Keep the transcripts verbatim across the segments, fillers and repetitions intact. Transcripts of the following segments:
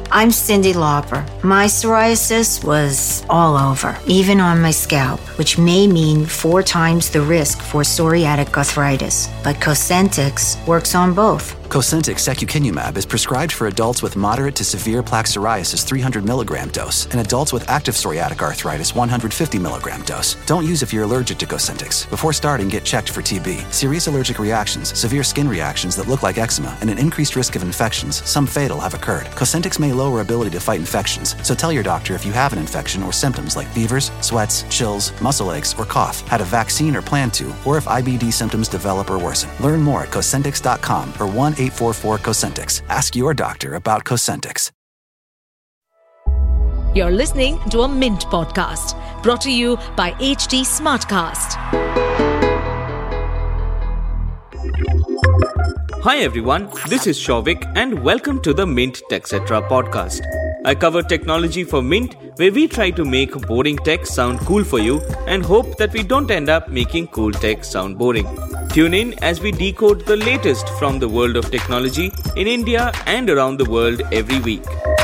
I'm Cindy Lauper. My psoriasis was all over, even on my scalp, which may mean four times the risk for psoriatic arthritis. But Cosentyx works on both. Cosentyx secukinumab is prescribed for adults with moderate to severe plaque psoriasis three hundred milligram dose and adults with active psoriatic arthritis one hundred fifty milligram dose. Don't use if you're allergic to Cosentyx. Before starting, get checked for T B. Serious allergic reactions, severe skin reactions that look like eczema, and an increased risk of infections, some fatal, have occurred. Cosentyx may lower ability to fight infections, so tell your doctor if you have an infection or symptoms like fevers, sweats, chills, muscle aches, or cough, had a vaccine or plan to, or if I B D symptoms develop or worsen. Learn more at Cosentyx dot com or one eight four four Cosentyx. Ask your doctor about Cosentyx. You're listening to a Mint podcast brought to you by H D Smartcast. Hi everyone, this is Shovik and welcome to the Mint TechCetra podcast. I cover technology for Mint, where we try to make boring tech sound cool for you and hope that we don't end up making cool tech sound boring. Tune in as we decode the latest from the world of technology in India and around the world every week.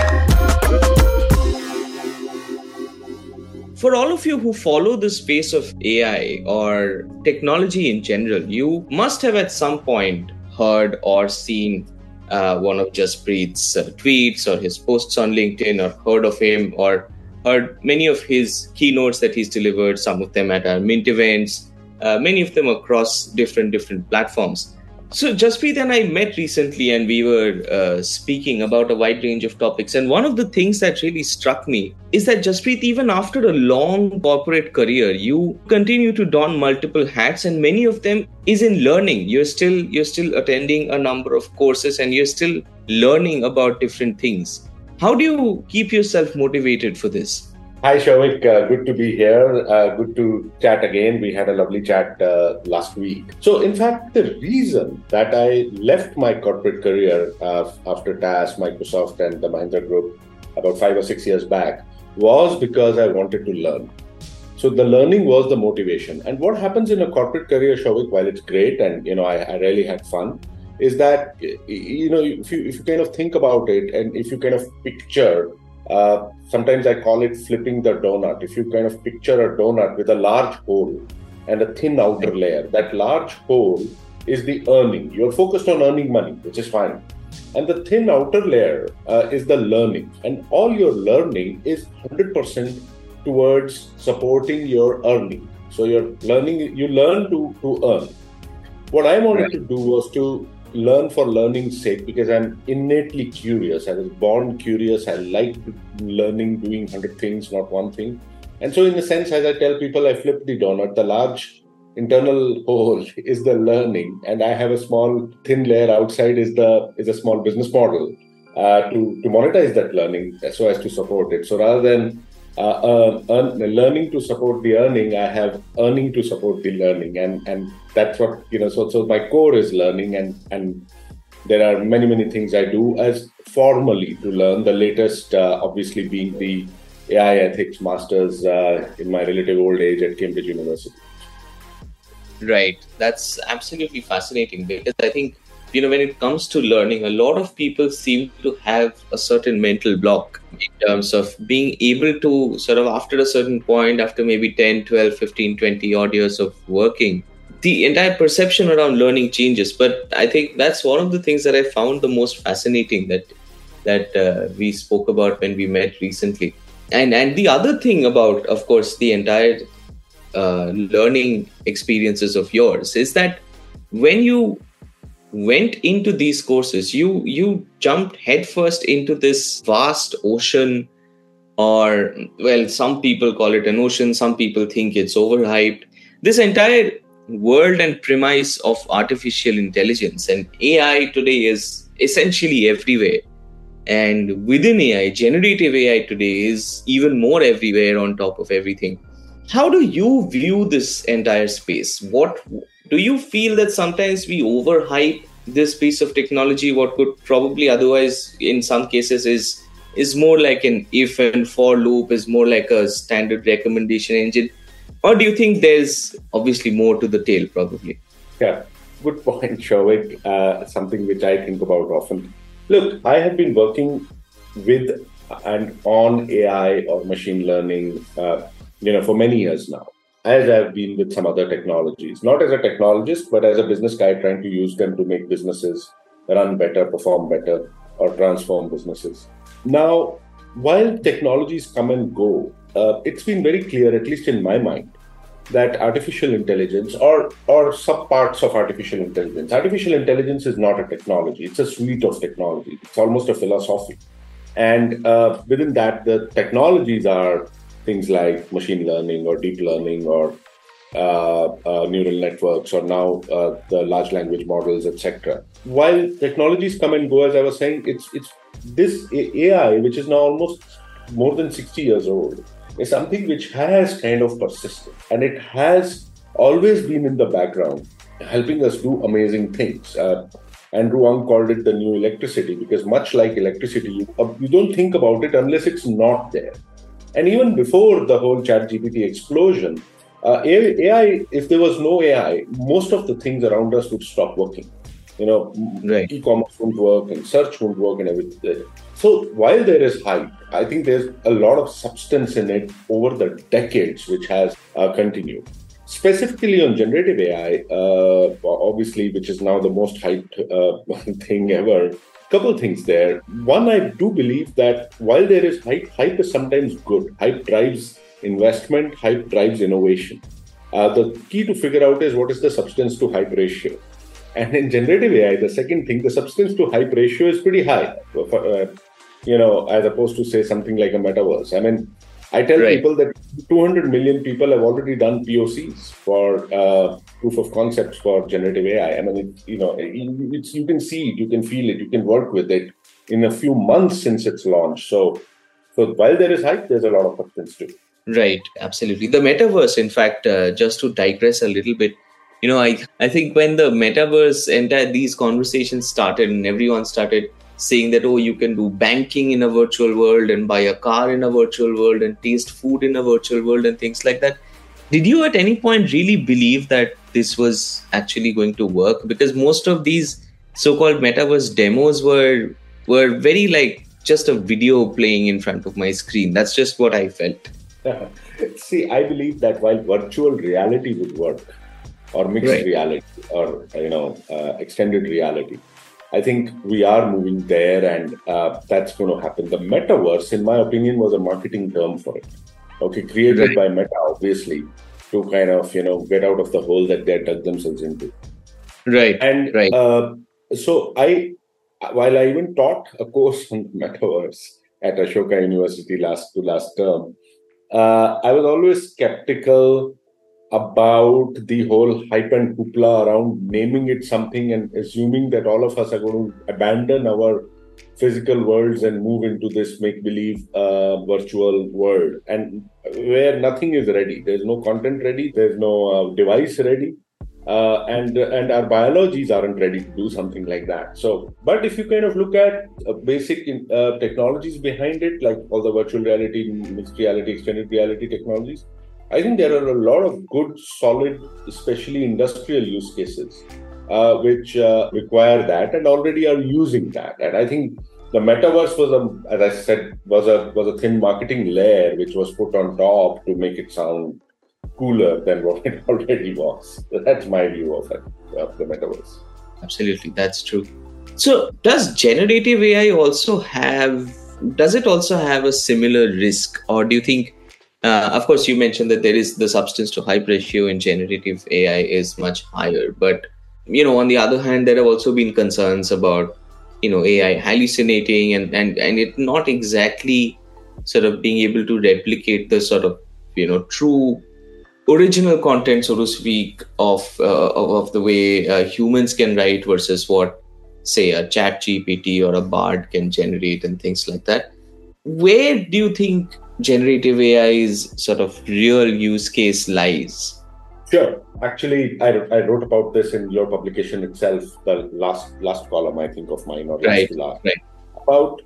For all of you who follow the space of A I or technology in general, you must have at some point heard or seen uh, one of Jaspreet's uh, tweets or his posts on LinkedIn, or heard of him or heard many of his keynotes that he's delivered, some of them at our Mint events, uh, many of them across different, different platforms. So Jaspreet and I met recently and we were uh, speaking about a wide range of topics. And one of the things that really struck me is that Jaspreet, even after a long corporate career, you continue to don multiple hats, and many of them is in learning. You're still, you're still attending a number of courses and you're still learning about different things. How do you keep yourself motivated for this? Hi, Shovik. Uh, good to be here. Uh, good to chat again. We had a lovely chat uh, last week. So, in fact, the reason that I left my corporate career uh, after T A S, Microsoft, and the Mahindra Group about five or six years back was because I wanted to learn. So, the learning was the motivation. And what happens in a corporate career, Shovik, while it's great and you know I, I really had fun, is that you know if you if you kind of think about it and if you kind of picture. Uh, sometimes I call it flipping the donut. If you kind of picture a donut with a large hole and a thin outer layer, that large hole is the earning. You're focused on earning money, which is fine. And the thin outer layer uh, is the learning. And all your learning is one hundred percent towards supporting your earning. So you're learning, you learn to, to earn. What I wanted to do was to learn for learning's sake, because I'm innately curious. I was born curious. I like learning, doing hundred things, not one thing. And so in a sense, as I tell people, I flip the donut. The large internal hole is the learning, and I have a small thin layer outside is the is a small business model uh, to, to monetize that learning so as to support it. So rather than uh, uh, earn, learning to support the earning, I have earning to support the learning. And, and that's what, you know, so, so my core is learning, and, and there are many, many things I do as formally to learn. The latest, uh, obviously, being the A I Ethics Masters uh, in my relative old age at Cambridge University. Right. That's absolutely fascinating, because I think, you know, when it comes to learning, a lot of people seem to have a certain mental block in terms of being able to sort of, after a certain point, after maybe ten, twelve, fifteen, twenty odd years of working, the entire perception around learning changes. But I think that's one of the things that I found the most fascinating that that uh, we spoke about when we met recently. And and the other thing about, of course, the entire uh, learning experiences of yours is that when you went into these courses, you you jumped headfirst into this vast ocean, or, well, some people call it an ocean, some people think it's overhyped. This entire world and premise of artificial intelligence and A I today is essentially everywhere. And within A I, generative A I today is even more everywhere on top of everything. How do you view this entire space? What do you feel that sometimes we overhype this piece of technology? What could probably otherwise, in some cases, is is more like an if and for loop, is more like a standard recommendation engine? Or do you think there's obviously more to the tale, probably? Yeah, good point, Shovik. Uh, something which I think about often. Look, I have been working with and on A I or machine learning, uh, you know, for many years now, as I've been with some other technologies, not as a technologist, but as a business guy trying to use them to make businesses run better, perform better, or transform businesses. Now, while technologies come and go, uh, it's been very clear, at least in my mind, that artificial intelligence or or subparts of artificial intelligence, artificial intelligence is not a technology, it's a suite of technology. It's almost a philosophy. And uh, within that, the technologies are things like machine learning or deep learning or uh, uh, neural networks or now uh, the large language models, et cetera. While technologies come and go, as I was saying, it's it's this A I, which is now almost more than sixty years old, is something which has kind of persisted, and it has always been in the background, helping us do amazing things. Uh, Andrew Ng called it the new electricity, because much like electricity, you, uh, you don't think about it unless it's not there. And even before the whole ChatGPT explosion, uh, A I, if there was no A I, most of the things around us would stop working. You know, right. E-commerce won't work and search won't work and everything. So while there is hype, I think there's a lot of substance in it over the decades, which has uh, continued. Specifically on generative A I, uh, obviously, which is now the most hyped uh, thing ever, couple things there. One, I do believe that while there is hype, hype is sometimes good. Hype drives investment, hype drives innovation. Uh, the key to figure out is what is the substance to hype ratio. And in generative A I, the second thing, the substance to hype ratio is pretty high, uh, you know, as opposed to say something like a metaverse. I mean, I tell right. people that two hundred million people have already done P O Cs for uh, proof of concepts for generative A I. I mean, it, you know, it's, you can see it, you can feel it, you can work with it in a few months since its launch. So, so while there is hype, there's a lot of substance too. Right, absolutely. The metaverse, in fact, uh, just to digress a little bit, you know, I, I think when the metaverse entire these conversations started and everyone started saying that, oh, you can do banking in a virtual world and buy a car in a virtual world and taste food in a virtual world and things like that. Did you at any point really believe that this was actually going to work? Because most of these so-called metaverse demos were were very like just a video playing in front of my screen. That's just what I felt. See, I believe that while virtual reality would work, or mixed right. reality, or you know, uh, extended reality, I think we are moving there, and uh, that's going to happen. The metaverse, in my opinion, was a marketing term for it. Okay, created right. by Meta, obviously, to kind of, you know, get out of the hole that they dug themselves into. Right. And right. Uh, so I, while I even taught a course on metaverse at Ashoka University last to last term, uh, I was always skeptical about the whole hype and hoopla around naming it something and assuming that all of us are going to abandon our physical worlds and move into this make-believe uh, virtual world, and where nothing is ready. There's no content ready, there's no uh, device ready, uh, and and our biologies aren't ready to do something like that. So, but if you kind of look at uh, basic uh, technologies behind it, like all the virtual reality, mixed reality, extended reality technologies, I think there are a lot of good, solid, especially industrial use cases, uh, which uh, require that and already are using that. And I think the metaverse was, a, as I said, was a was a thin marketing layer which was put on top to make it sound cooler than what it already was. So that's my view of it, of the metaverse. Absolutely, that's true. So, does generative A I also have? Does it also have a similar risk, or do you think? Uh, of course, you mentioned that there is the substance to hype ratio in generative A I is much higher. But, you know, on the other hand, there have also been concerns about, you know, A I hallucinating and, and, and it not exactly sort of being able to replicate the sort of, you know, true original content, so to speak, of, uh, of, of the way uh, humans can write versus what, say, a ChatGPT or a Bard can generate and things like that. Where do you think generative A I's sort of real use case lies? Sure. Actually, I, I wrote about this in your publication itself, the last last column, I think, of mine, or last right, to last, right. about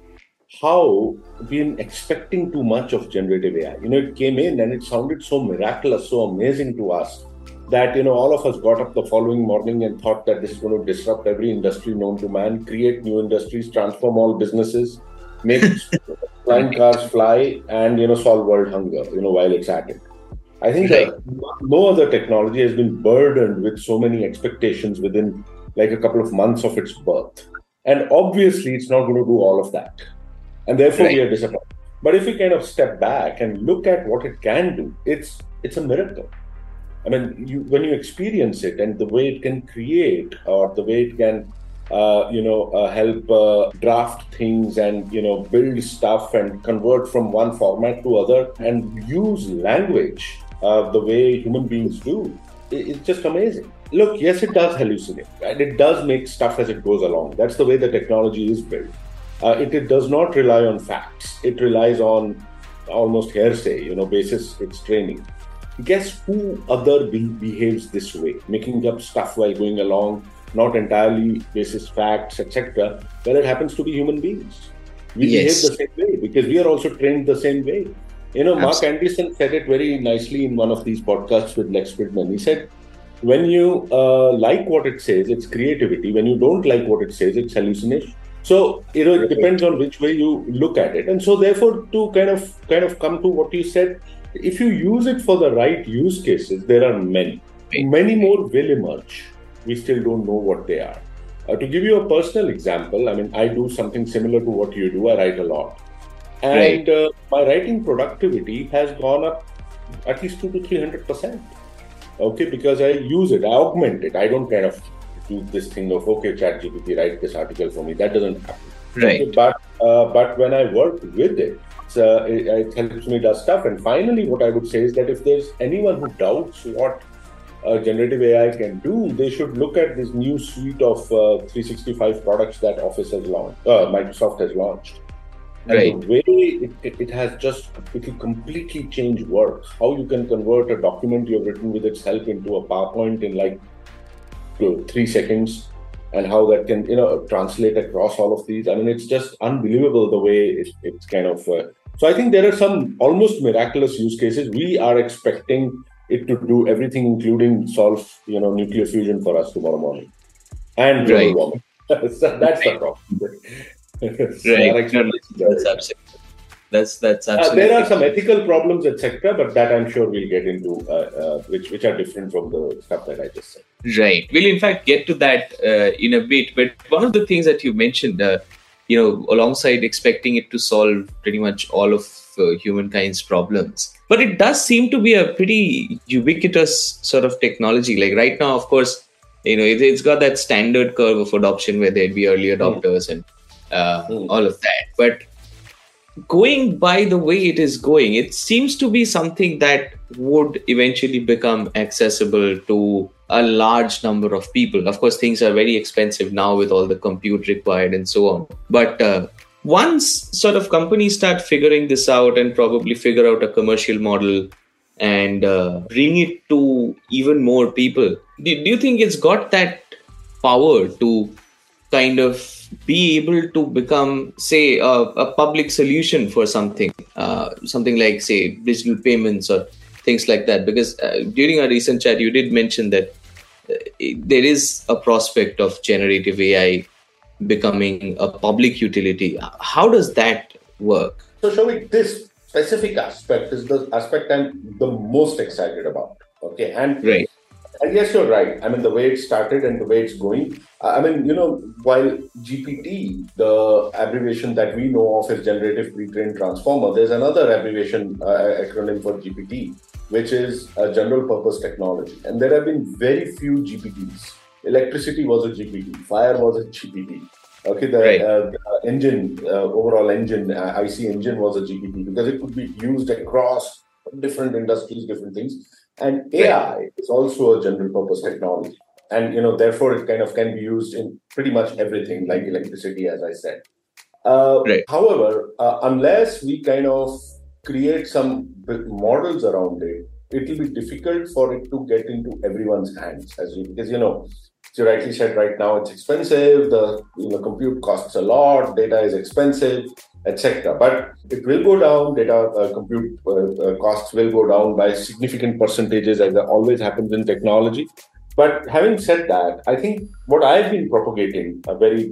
how we've been expecting too much of generative A I. You know, it came in and it sounded so miraculous, so amazing to us that, you know, all of us got up the following morning and thought that this is going to disrupt every industry known to man, create new industries, transform all businesses. make flying cars fly, and, you know, solve world hunger, you know, while it's at it. I think Right. that no other technology has been burdened with so many expectations within like a couple of months of its birth. And obviously, it's not going to do all of that. And therefore, Right. we are disappointed. But if we kind of step back and look at what it can do, it's it's a miracle. I mean, you, when you experience it and the way it can create, or the way it can, uh, you know, uh, help uh, draft things and, you know, build stuff and convert from one format to other and use language uh, the way human beings do, it, it's just amazing. Look, yes, it does hallucinate, right? It does make stuff as it goes along. That's the way the technology is built. Uh, it, it does not rely on facts. It relies on almost hearsay, you know, basis its training. Guess who other be- behaves this way, making up stuff while going along, not entirely basis facts, et cetera. Well, it happens to be human beings. We Yes. behave the same way because we are also trained the same way. You know, Mark Absolutely. Anderson said it very nicely in one of these podcasts with Lex Fridman. He said, when you uh, like what it says, it's creativity. When you don't like what it says, it's hallucination. So, you know, it depends on which way you look at it. And so therefore, to kind of kind of come to what you said, if you use it for the right use cases, there are many. Right. Many more will emerge. We still don't know what they are. Uh, to give you a personal example, I mean, I do something similar to what you do. I write a lot. And uh, my writing productivity has gone up at least two to three hundred percent. Okay, because I use it, I augment it. I don't kind of do this thing of, okay, ChatGPT, write this article for me. That doesn't happen. Right. Okay, but uh, but when I work with it, uh, it, it helps me do stuff. And finally, what I would say is that if there's anyone who doubts what uh, generative A I can do, they should look at this new suite of uh, three sixty-five products that Office has launched, uh, Microsoft has launched. And Right. the way it, it, it has just, it will completely change work. How you can convert a document you've written with its help into a PowerPoint in like two, three seconds, and how that can, you know, translate across all of these. I mean, it's just unbelievable the way it, it's kind of. Uh, so I think there are some almost miraculous use cases. We are expecting it to do everything, including solve, you know, nuclear fusion for us tomorrow morning, and global Right. warming. So that's the problem. So Right. our No, expectations no, are that's very- absolutely. That's that's Uh, absolutely. there are some ethical problems, et cetera, but that I'm sure we'll get into, uh, uh, which which are different from the stuff that I just said. Right. We'll in fact get to that uh, in a bit. But one of the things that you mentioned, uh, you know, alongside expecting it to solve pretty much all of uh, humankind's problems, but it does seem to be a pretty ubiquitous sort of technology. Like right now, of course, you know, it, it's got that standard curve of adoption where there'd be early adopters and uh, Mm. all of that. But going by the way it is going, it seems to be something that would eventually become accessible to a large number of people. Of course, things are very expensive now with all the compute required and so on. But uh, once sort of companies start figuring this out and probably figure out a commercial model and uh, bring it to even more people, do, do you think it's got that power to kind of be able to become, say, a, a public solution for something, uh, something like, say, digital payments or things like that? Because uh, during our recent chat, you did mention that uh, there is a prospect of generative A I becoming a public utility. How does that work? So, Shovik, this specific aspect is the aspect I'm the most excited about. Okay, and Right. And yes, you're right. I mean, the way it started and the way it's going. I mean, you know, while G P T, the abbreviation that we know of is Generative Pre-trained Transformer, there's another abbreviation, uh, acronym for G P T, which is a general purpose technology. And there have been very few G P Ts. Electricity was a G P T. Fire was a G P T. Okay, the, Right. uh, the engine, uh, overall engine, uh, I C engine was a G P T because it could be used across different industries, different things. And A I is also a general purpose technology. And, you know, therefore it kind of can be used in pretty much everything like electricity, as I said. Uh, Right. However, uh, unless we kind of create some b- models around it, it will be difficult for it to get into everyone's hands. As you, because, you know, as you rightly said, right now it's expensive, the you know, compute costs a lot, data is expensive, et cetera. But it will go down, data uh, compute uh, uh, costs will go down by significant percentages, as always happens in technology. But having said that, I think what I've been propagating uh, very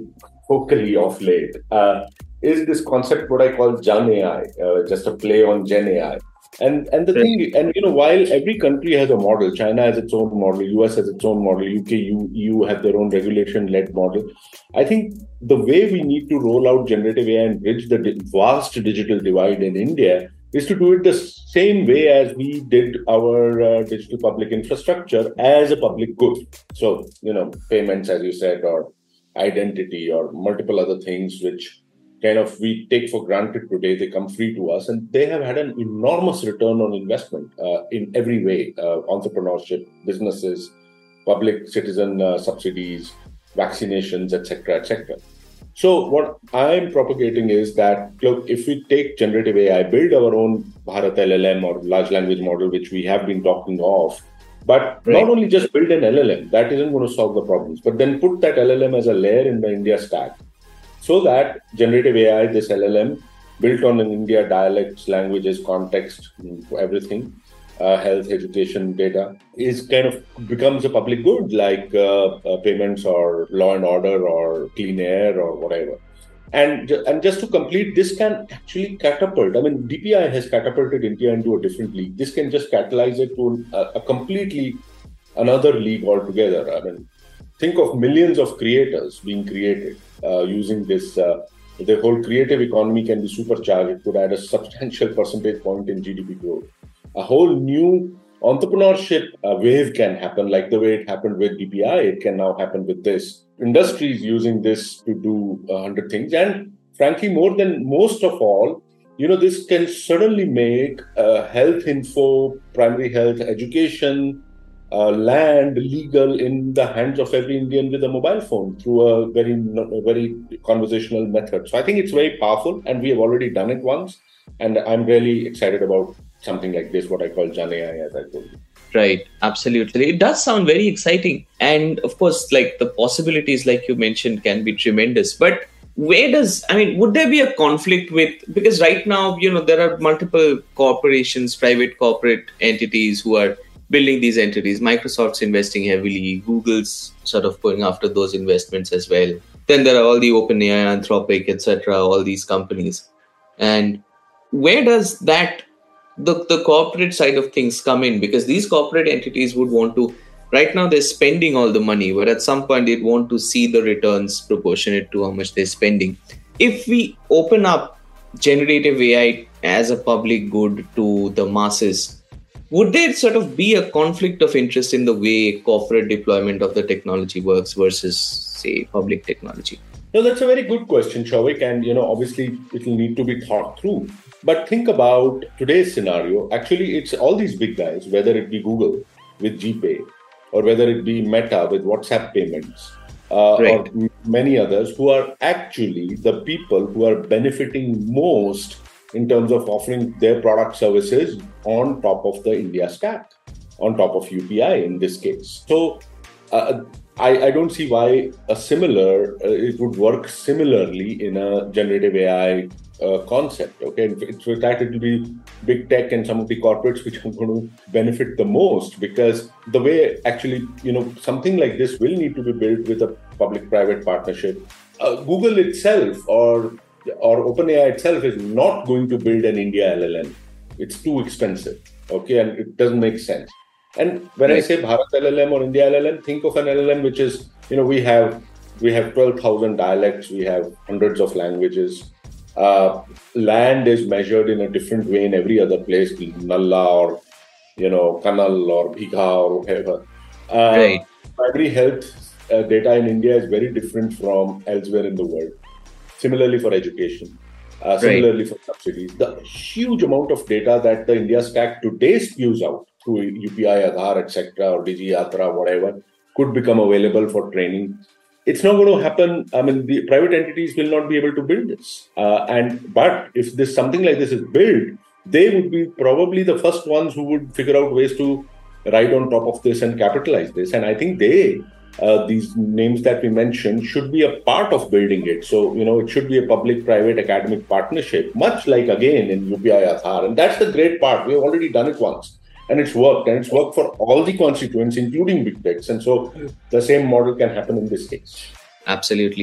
vocally of late, uh, is this concept what I call Jan A I, uh, just a play on Gen A I. And and the right. thing, and you know, while every country has a model, China has its own model, U S has its own model, U K, E U have their own regulation-led model. I think the way we need to roll out generative A I and bridge the di- vast digital divide in India is to do it the same way as we did our uh, digital public infrastructure as a public good. So, you know, payments, as you said, or identity, or multiple other things which kind of we take for granted today, they come free to us, and they have had an enormous return on investment uh, in every way, uh, entrepreneurship, businesses, public citizen uh, subsidies, vaccinations, et cetera, et cetera. So what I'm propagating is that, look, if we take generative A I, build our own Bharat L L M or large language model, which we have been talking of, but right. not only just build an L L M, that isn't going to solve the problems, but then put that L L M as a layer in the India stack, so that generative A I, this L L M, built on an India dialects, languages, context, everything, uh, health, education, data, is kind of becomes a public good like uh, uh, payments or law and order or clean air or whatever. And, and just to complete, this can actually catapult. I mean, D P I has catapulted India into a different league. This can just catalyze it to a, a completely another league altogether. I mean, think of millions of creators being created uh, using this. Uh, the whole creative economy can be supercharged. It could add a substantial percentage point in G D P growth. A whole new entrepreneurship uh, wave can happen, like the way it happened with D P I. It can now happen with this. Industries using this to do a hundred things. And frankly, more than most of all, you know, this can certainly make uh, health info, primary health, education, Uh, land legal in the hands of every Indian with a mobile phone through a very, a very conversational method. So I think it's very powerful, and we have already done it once. And I'm really excited about something like this, what I call Jan A I, as I told you. Right, absolutely. It does sound very exciting. And of course, like the possibilities, like you mentioned, can be tremendous. But where does, I mean, would there be a conflict with, because right now, you know, there are multiple corporations, private corporate entities who are building these entities. Microsoft's investing heavily. Google's sort of going after those investments as well. Then there are all the OpenAI, Anthropic, et cetera, all these companies. And where does that, the, the corporate side of things come in? Because these corporate entities would want to, right now they're spending all the money, but at some point they'd want to see the returns proportionate to how much they're spending. If we open up generative A I as a public good to the masses, would there sort of be a conflict of interest in the way corporate deployment of the technology works versus, say, public technology? No, that's a very good question, Souvik. And, you know, obviously it will need to be thought through. But think about today's scenario. Actually, it's all these big guys, whether it be Google with GPay, or whether it be Meta with WhatsApp payments, uh, right. or many others, who are actually the people who are benefiting most in terms of offering their product services on top of the India stack, on top of U P I in this case. So uh, I, I don't see why a similar, uh, it would work similarly in a generative A I uh, concept. Okay, in fact, it will be big tech and some of the corporates which are going to benefit the most, because the way actually, you know, something like this will need to be built with a public-private partnership. Uh, Google itself or or OpenAI itself is not going to build an India L L M. It's too expensive, okay, and it doesn't make sense. And when right. I say Bharat L L M or India L L M, think of an L L M which is, you know, we have we have twelve thousand dialects, we have hundreds of languages. Uh, land is measured in a different way in every other place, Nalla or, you know, Kanal or Bhigha or whatever. Uh, right. Primary health uh, data in India is very different from elsewhere in the world. Similarly for education, uh, similarly right. for subsidies. The huge amount of data that the India stack today spews out through U P I, Aadhaar, et cetera, or Digi Yatra, whatever, could become available for training. It's not going to happen. I mean, the private entities will not be able to build this. Uh, and but if this something like this is built, they would be probably the first ones who would figure out ways to ride on top of this and capitalize this. And I think they, Uh, these names that we mentioned, should be a part of building it. So, you know, it should be a public-private academic partnership, much like, again, in U P I Aadhaar. And that's the great part. We've already done it once. And it's worked. And it's worked for all the constituents, including big techs. And so the same model can happen in this case. Absolutely.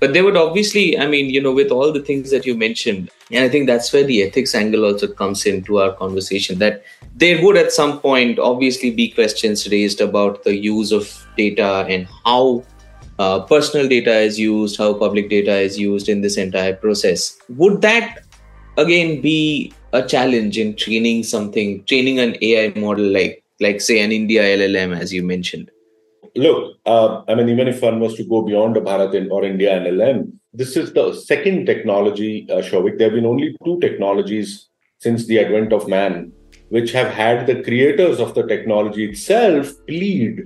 But there would obviously, I mean, you know, with all the things that you mentioned, and I think that's where the ethics angle also comes into our conversation, that there would at some point obviously be questions raised about the use of data and how uh, personal data is used, how public data is used in this entire process. Would that again be a challenge in training something, training an A I model like, like say an India L L M, as you mentioned? Look, uh, I mean, even if one was to go beyond a Bharat or India L L M, this is the second technology, uh, Shouvik. There have been only two technologies since the advent of man, which have had the creators of the technology itself plead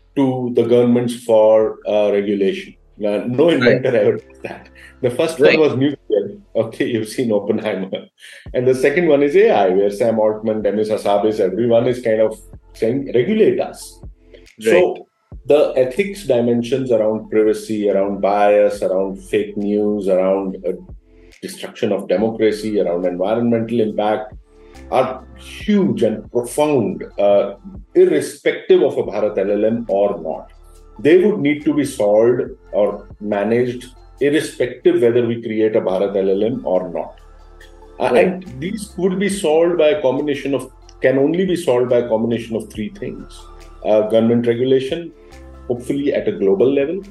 to the governments for uh, regulation. Now, no inventor right. ever did that. The first right. one was nuclear. Okay, you've seen Oppenheimer. And the second one is A I, where Sam Altman, Demis Hassabis, everyone is kind of saying, regulate us. Right. So the ethics dimensions around privacy, around bias, around fake news, around uh, destruction of democracy, around environmental impact are huge and profound, uh, irrespective of a Bharat L L M or not. They would need to be solved or managed irrespective whether we create a Bharat L L M or not. Right. And these would be solved by a combination of, can only be solved by a combination of three things. Uh, government regulation, hopefully at a global level,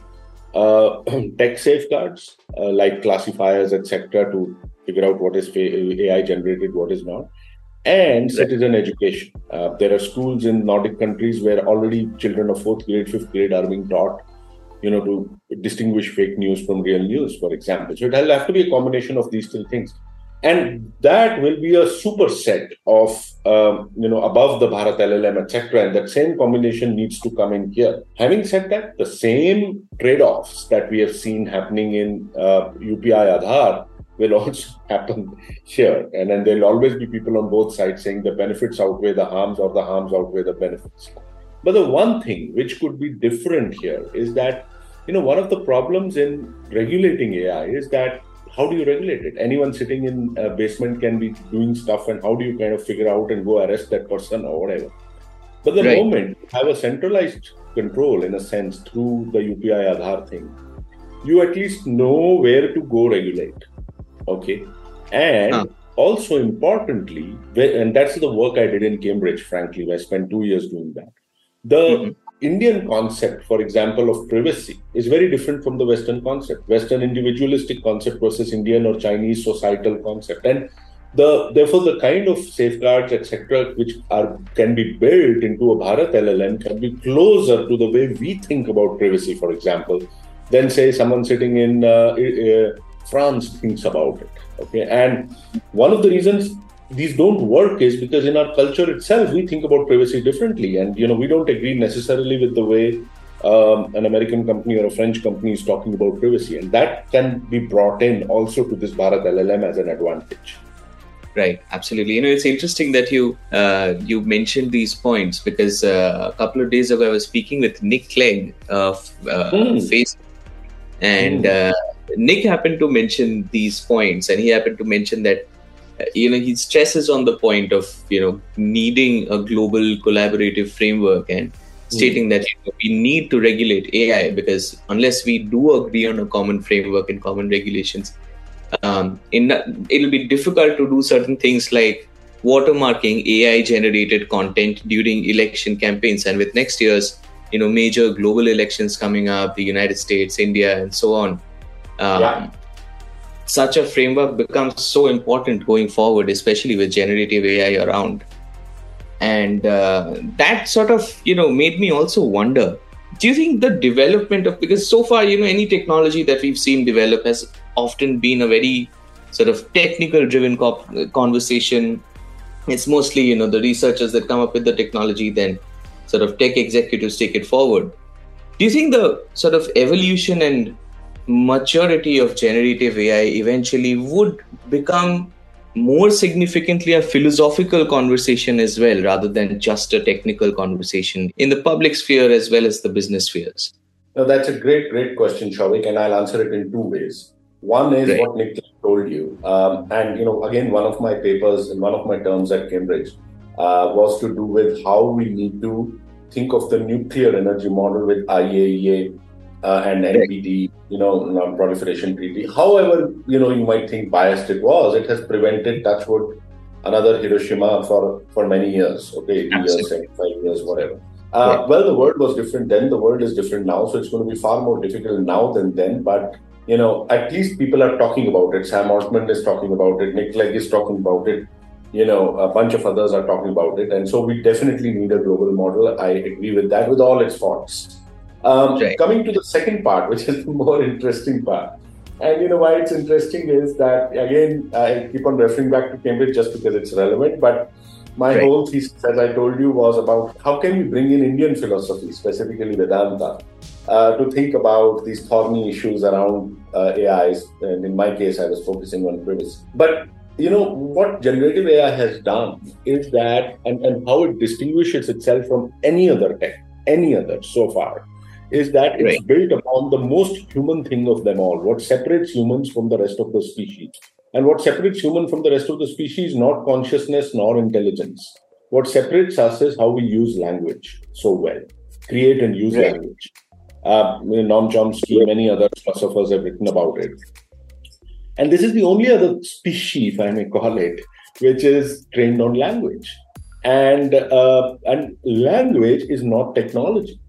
uh, tech safeguards uh, like classifiers, et cetera, to figure out what is A I generated, what is not, and citizen education. Uh, there are schools in Nordic countries where already children of fourth grade, fifth grade are being taught, you know, to distinguish fake news from real news, for example. So it will have to be a combination of these three things. And that will be a superset of, um, you know, above the Bharat L L M, et cetera. And that same combination needs to come in here. Having said that, the same trade-offs that we have seen happening in uh, U P I Aadhaar will also happen here. And then there'll always be people on both sides saying the benefits outweigh the harms or the harms outweigh the benefits. But the one thing which could be different here is that, you know, one of the problems in regulating A I is that how do you regulate it? Anyone sitting in a basement can be doing stuff, and how do you kind of figure out and go arrest that person or whatever? But the right. moment you have a centralized control, in a sense, through the U P I Aadhaar thing, you at least know where to go regulate. Okay. And huh. also importantly, and that's the work I did in Cambridge, frankly, I spent two years doing that. The mm-hmm. Indian concept, for example, of privacy is very different from the Western concept, Western individualistic concept versus Indian or Chinese societal concept. And the therefore, the kind of safeguards, et cetera, which are can be built into a Bharat L L M can be closer to the way we think about privacy, for example, than say someone sitting in uh, uh, France thinks about it. Okay, and one of the reasons these don't work is because in our culture itself, we think about privacy differently. And, you know, we don't agree necessarily with the way um, an American company or a French company is talking about privacy. And that can be brought in also to this Bharat L L M as an advantage. Right. Absolutely. You know, it's interesting that you uh, you mentioned these points because uh, a couple of days ago, I was speaking with Nick Clegg of uh, mm. Facebook. And mm. uh, Nick happened to mention these points, and he happened to mention that you know, he stresses on the point of, you know, needing a global collaborative framework and stating mm. that you know, we need to regulate A I because unless we do agree on a common framework and common regulations, um, in, it'll be difficult to do certain things like watermarking A I-generated content during election campaigns. And with next year's, you know, major global elections coming up, the United States, India, and so on, um, yeah. such a framework becomes so important going forward, especially with generative A I around. And uh, that sort of, you know, made me also wonder, do you think the development of, because so far, you know, any technology that we've seen develop has often been a very sort of technical driven co- conversation. It's mostly, you know, the researchers that come up with the technology, then sort of tech executives take it forward. Do you think the sort of evolution and maturity of generative A I eventually would become more significantly a philosophical conversation as well, rather than just a technical conversation in the public sphere as well as the business spheres? No, that's a great, great question, Shouvik, and I'll answer it in two ways. One is right. what Nick told you. Um, and, you know, again, one of my papers and one of my terms at Cambridge uh, was to do with how we need to think of the nuclear energy model with I A E A uh, and N P T, you know, non-proliferation treaty. However, you know, you might think biased it was, it has prevented, touch wood, another Hiroshima for, for many years, okay, eighty years, seventy-five years, whatever. Uh, yeah. Well, the world was different then, the world is different now, so it's going to be far more difficult now than then, but, you know, at least people are talking about it. Sam Altman is talking about it, Nick Clegg is talking about it, you know, a bunch of others are talking about it, and so we definitely need a global model. I agree with that, with all its faults. Um, right. Coming to the second part, which is the more interesting part. And you know why it's interesting is that, again, I keep on referring back to Cambridge just because it's relevant, but my right. whole thesis, as I told you, was about how can we bring in Indian philosophy, specifically Vedanta, uh, to think about these thorny issues around uh, A Is. And in my case, I was focusing on privacy. But, you know, what generative A I has done is that, and, and how it distinguishes itself from any other tech, any other so far, is that it's right. built upon the most human thing of them all, what separates humans from the rest of the species. And what separates human from the rest of the species is not consciousness nor intelligence. What separates us is how we use language so well, create and use right. language. Uh, Noam Chomsky, many other philosophers have written about it. And this is the only other species, if I may call it, which is trained on language. And, uh, and language is not technology.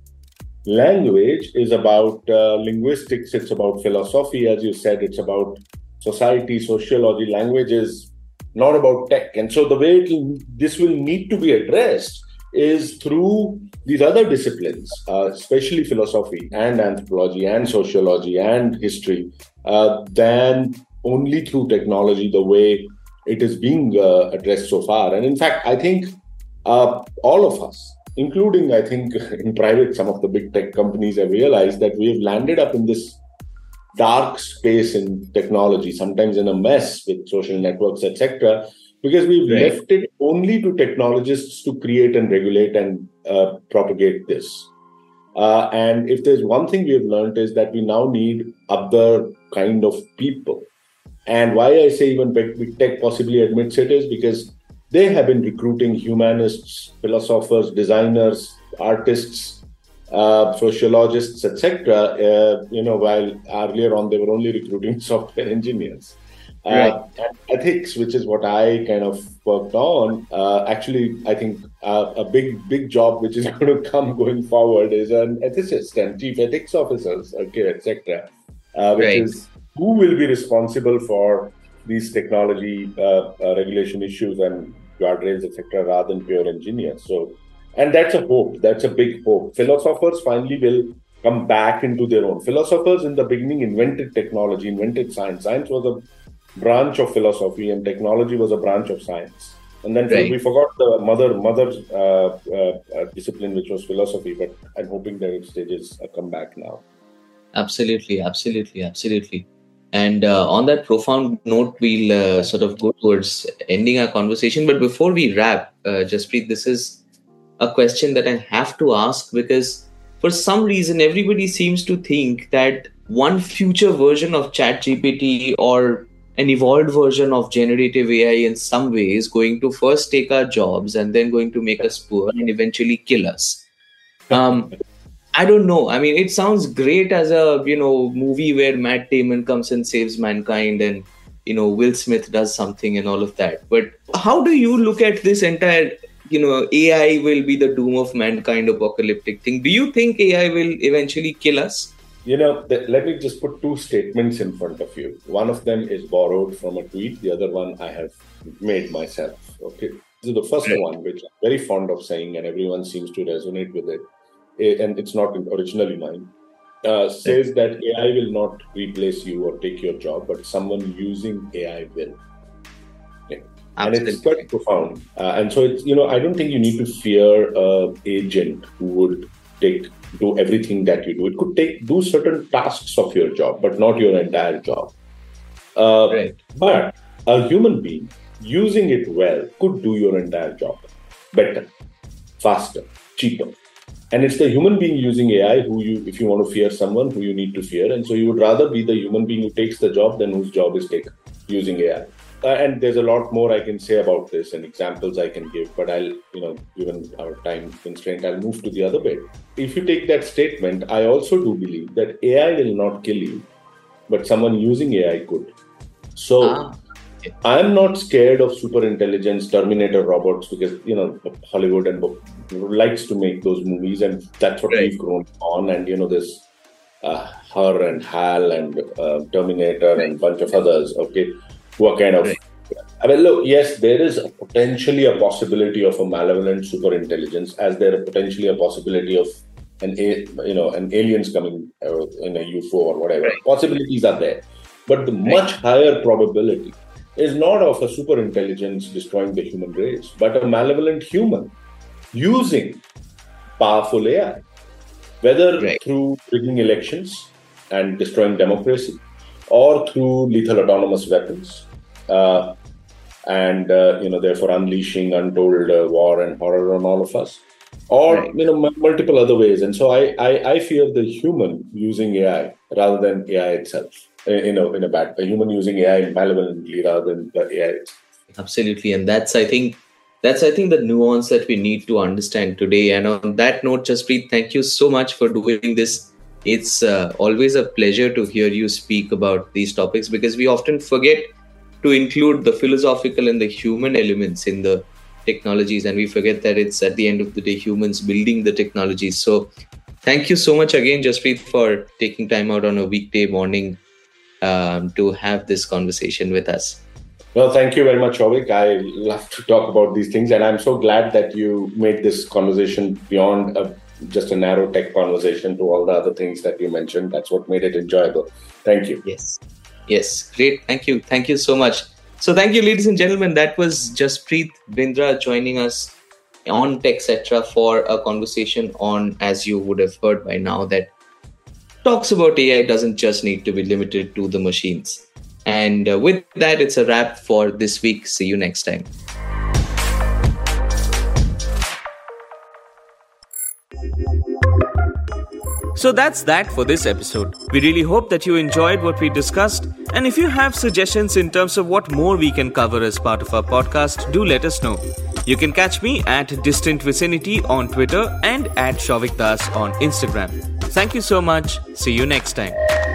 Language is about uh, linguistics, it's about philosophy, as you said, it's about society, sociology. Language is not about tech. And so the way it will, this will need to be addressed is through these other disciplines, uh, especially philosophy and anthropology and sociology and history, uh, than only through technology the way it is being uh, addressed so far. And in fact, I think uh, all of us, including, I think, in private, some of the big tech companies have realized that we have landed up in this dark space in technology, sometimes in a mess with social networks, et cetera, because we've right. left it only to technologists to create and regulate and uh, propagate this. Uh, and if there's one thing we have learned is that we now need other kind of people. And why I say even big tech possibly admits it is because they have been recruiting humanists, philosophers, designers, artists, uh, sociologists, et cetera. Uh, you know, while earlier on they were only recruiting software engineers. Uh, right. And ethics, which is what I kind of worked on, uh, actually, I think uh, a big, big job which is going to come going forward is an ethicist and chief ethics officers, okay, et cetera. Uh, which right. is who will be responsible for these technology uh, uh, regulation issues and guardrails, et cetera, rather than pure engineers. So, and that's a hope. That's a big hope. Philosophers finally will come back into their own. Philosophers in the beginning invented technology, invented science. Science was a branch of philosophy, and technology was a branch of science. And then right. we forgot the mother mother uh, uh, discipline, which was philosophy. But I'm hoping that its stages uh, come back now. Absolutely, absolutely, absolutely. And uh, on that profound note, we'll uh, sort of go towards ending our conversation. But before we wrap, uh, Jaspreet, this is a question that I have to ask, because for some reason, everybody seems to think that one future version of ChatGPT or an evolved version of generative A I in some way is going to first take our jobs and then going to make us poor and eventually kill us. Um, I don't know. I mean, it sounds great as a, you know, movie where Matt Damon comes and saves mankind and, you know, Will Smith does something and all of that. But how do you look at this entire, you know, A I will be the doom of mankind apocalyptic thing? Do you think A I will eventually kill us? You know, th- let me just put two statements in front of you. One of them is borrowed from a tweet. The other one I have made myself. Okay. So the first right. one, which I'm very fond of saying, and everyone seems to resonate with it, and it's not originally mine, uh, says that A I will not replace you or take your job, but someone using A I will. Okay. And it's quite profound. Uh, and so, it's, you know, I don't think you need to fear an agent who would take do everything that you do. It could take do certain tasks of your job, but not your entire job. Uh, right. But a human being using it well could do your entire job better, faster, cheaper. And it's the human being using A I who you, if you want to fear someone, who you need to fear. And so you would rather be the human being who takes the job than whose job is taken using A I. uh, and there's a lot more I can say about this and examples I can give, but I'll, you know, given our time constraint, I'll move to the other bit. If you take that statement, I also do believe that A I will not kill you, but someone using A I could. So ah, okay. I'm not scared of super intelligence, Terminator robots, because, you know, Hollywood and likes to make those movies, and that's what right. we've grown on. And, you know, this uh, Her and Hal and uh, Terminator right. and a bunch of others, okay, who are kind of... Right. I mean, look, yes, there is a potentially a possibility of a malevolent super intelligence, as there is potentially a possibility of an, you know, an aliens coming uh, in a U F O or whatever. Right. Possibilities are there. But the right. much higher probability is not of a super intelligence destroying the human race, but a malevolent human using powerful A I, whether right. through rigging elections and destroying democracy, or through lethal autonomous weapons, uh, and uh, you know, therefore unleashing untold uh, war and horror on all of us, or right. you know, m- multiple other ways. And so I, I, I fear the human using A I rather than A I itself. You know, in a bad, a human using A I malevolently rather than the A I itself. Absolutely, and that's I think that's I think the nuance that we need to understand today. And on that note, Jaspreet, thank you so much for doing this. It's uh, always a pleasure to hear you speak about these topics, because we often forget to include the philosophical and the human elements in the technologies, and we forget that it's at the end of the day humans building the technologies. So thank you so much again, Jaspreet, for taking time out on a weekday morning um, to have this conversation with us. Well, thank you very much, Souvik. I love to talk about these things, and I'm so glad that you made this conversation beyond a, just a narrow tech conversation to all the other things that you mentioned. That's what made it enjoyable. Thank you. Yes. Yes. Great. Thank you. Thank you so much. So thank you, ladies and gentlemen. That was Jaspreet Bindra joining us on TechCetra for a conversation on, as you would have heard by now, that talks about A I doesn't just need to be limited to the machines. And uh, with that, it's a wrap for this week. See you next time. So that's that for this episode. We really hope that you enjoyed what we discussed. And if you have suggestions in terms of what more we can cover as part of our podcast, do let us know. You can catch me at Distant Vicinity on Twitter and at Souvik Das on Instagram. Thank you so much. See you next time.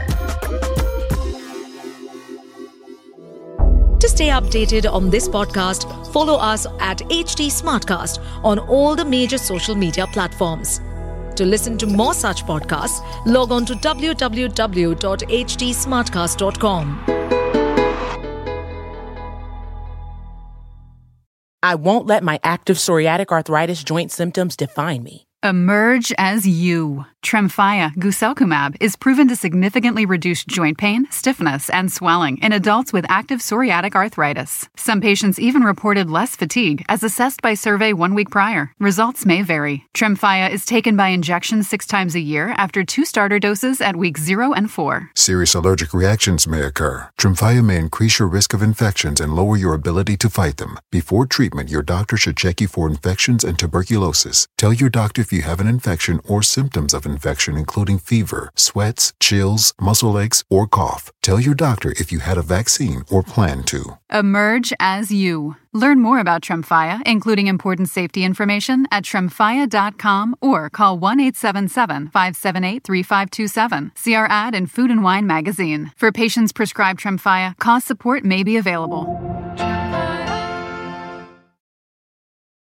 To stay updated on this podcast, follow us at H T Smartcast on all the major social media platforms. To listen to more such podcasts, log on to w w w dot h t smartcast dot com. I won't let my active psoriatic arthritis joint symptoms define me. Emerge as you. Tremfya, guselkumab, is proven to significantly reduce joint pain, stiffness, and swelling in adults with active psoriatic arthritis. Some patients even reported less fatigue, as assessed by survey one week prior. Results may vary. Tremfya is taken by injection six times a year after two starter doses at weeks zero and four. Serious allergic reactions may occur. Tremfya may increase your risk of infections and lower your ability to fight them. Before treatment, your doctor should check you for infections and tuberculosis. Tell your doctor if you have an infection or symptoms of infection, including fever, sweats, chills, muscle aches, or cough. Tell your doctor if you had a vaccine or plan to. Emerge as you. Learn more about Tremfya, including important safety information, at tremfya dot com or call one eight seven seven, five seven eight, three five two seven. See our ad in Food and Wine magazine. For patients prescribed Tremfya, cost support may be available.